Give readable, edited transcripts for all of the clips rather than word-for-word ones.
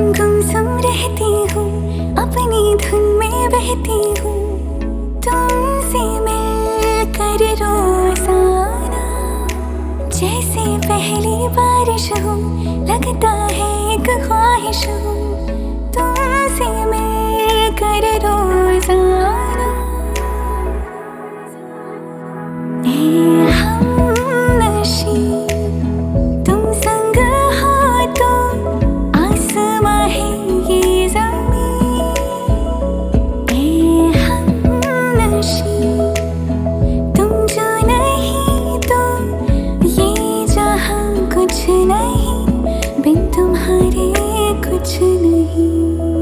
गुमसुम रहती हूँ, अपनी धुन में बहती हूँ, तुमसे मिलकर रोजाना। जैसे पहली बारिश हो, लगता है एक ख्वाहिश हो, तुमसे मिलकर रोजाना। हमनशी तुम संग हो तो आसमां है ये ज़मीं। हमनशी तुम जो नहीं तो ये जहां कुछ नहीं, बिन तुम्हारे कुछ नहीं।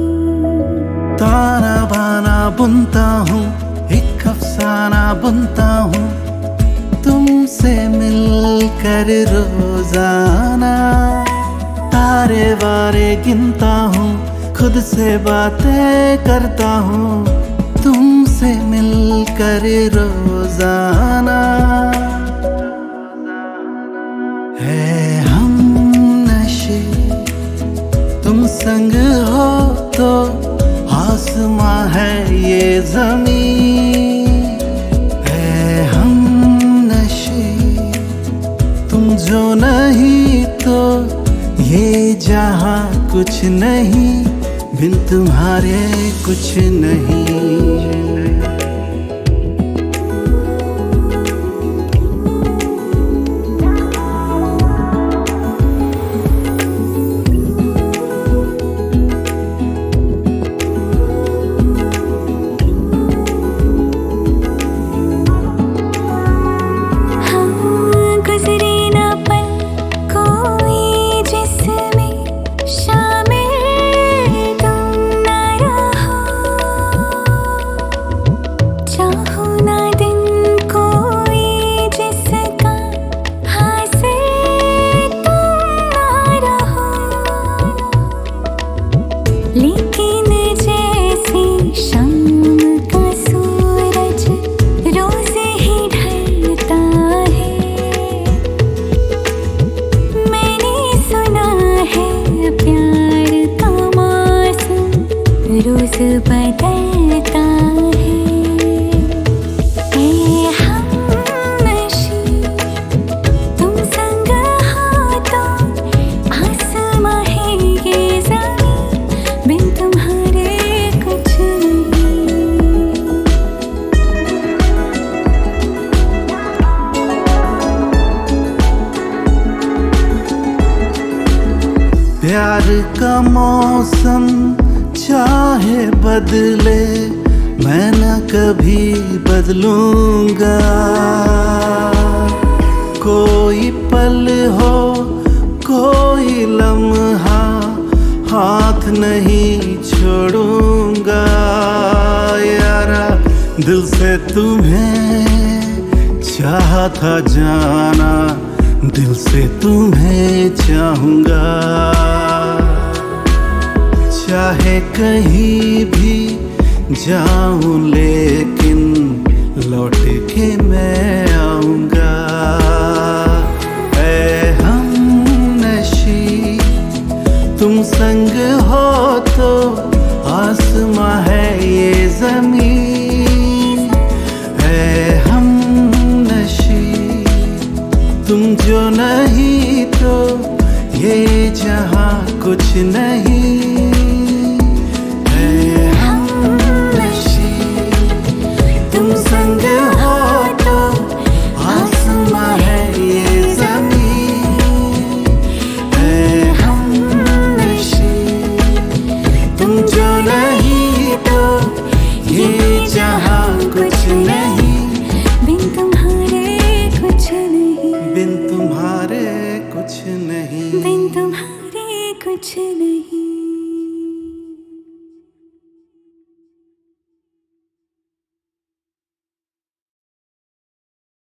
ताना बाना बुनता हूँ, एक अफसाना बुनता हूँ, तुमसे मिलकर रोजाना। तारे वारे गिनता हूँ, खुद से बातें करता हूँ, तुमसे मिलकर रोजाना। है हमनशी तुम संग हो तो आसमां है ये ज़मीं। है हमनशी तुम जो नहीं तो ये जहां कुछ नहीं, बिन तुम्हारे कुछ नहीं। लेकिन जैसे शाम का सूरज रोज ही ढलता है, मैंने सुना है प्यार का मौसम रोज बदलता है। हमनशी तुम संग हो तो आसमां है ये ज़मीं, बिन तुम्हारे कुछ नहीं। प्यार का मौसम चाहे बदले, मैं न कभी बदलूंगा। कोई पल हो कोई लम्हा, हाथ नहीं छोड़ूंगा। यारा दिल से तुम्हें चाहा था जाना, दिल से तुम्हें चाहूंगा। चाहे कहीं भी जाऊं लेकिन लौट के मैं आऊंगा। ऐ हमनशी तुम संग हो तो आसमां है ये ज़मीं। ऐ हमनशी तुम जो नहीं तो ये जहां कुछ नहीं। ऐ हमनशी तुम संग हो तो आसमां है ये ज़मीं। ऐ हमनशी तुम जो नहीं तो ये जहां कुछ नहीं, बिन तुम्हारे कुछ नहीं, बिन तुम्हारे कुछ नहीं, बिन तुम्हारे कुछ नहीं।